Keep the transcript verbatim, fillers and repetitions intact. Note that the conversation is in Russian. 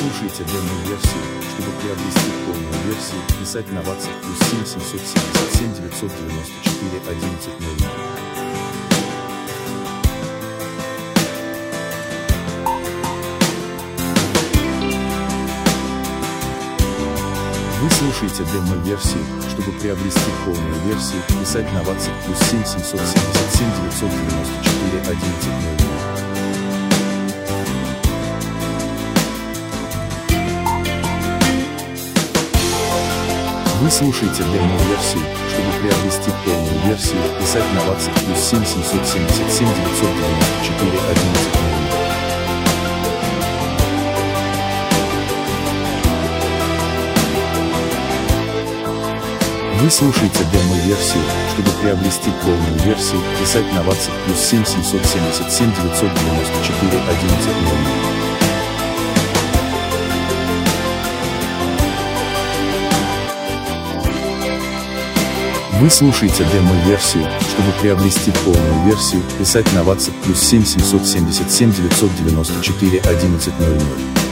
слушаете демо-версию. Чтобы приобрести полную версию, писать на WhatsApp плюс семь семьсот семьдесят семь девятьсот девяносто четыре одиннадцать ноль ноль. Вы слушаете демо-версию. Чтобы приобрести полную версию, писать на WhatsApp плюс семь семьсот семьдесят семь девятьсот девяносто четыре одиннадцать ноль ноль. Вы слушаете демо-версию. Чтобы приобрести полную версию, писать на WhatsApp плюс семь семьсот семьдесят семь девятьсот девяносто четыре одиннадцать ноль ноль. Вы слушаете демо-версию. Чтобы приобрести полную версию, писать на WhatsApp плюс семь семьсот семьдесят семь девятьсот девяносто четыре одиннадцать ноль ноль. Вы слушаете демо-версию. Чтобы приобрести полную версию, писать на WhatsApp плюс семь семьсот семьдесят семь девятьсот девяносто четыре одиннадцать ноль ноль.